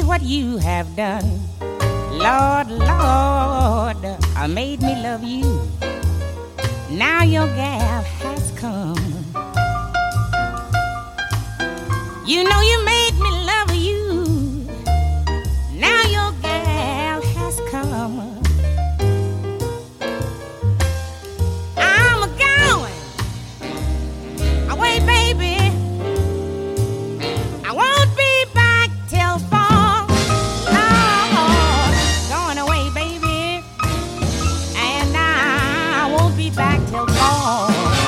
what you have done. Lord, Lord, made me love you. Now your gal has come. You know you made me love you. Now your gal has come. I'm going away, baby. I won't be back till fall. Lord, going away, baby, and I won't be back till fall.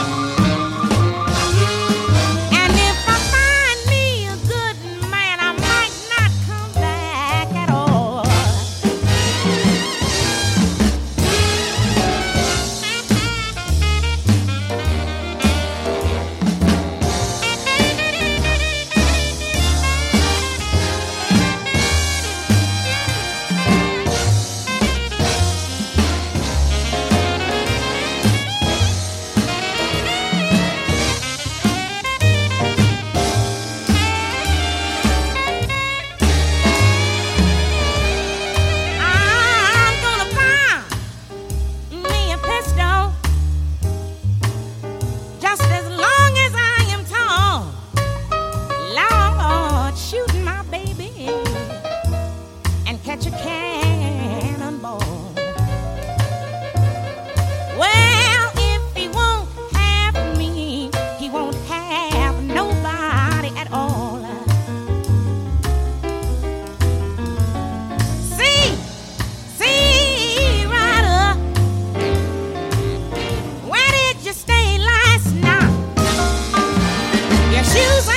And if I find me a good man, I might not come back at all. I'm gonna buy me a pistol, just as long as I am tall. Lord, shoot my baby and catch a cannonball. Well, if he won't have me, he won't have nobody at all. See, Ryder, where did you stay last night? Your shoes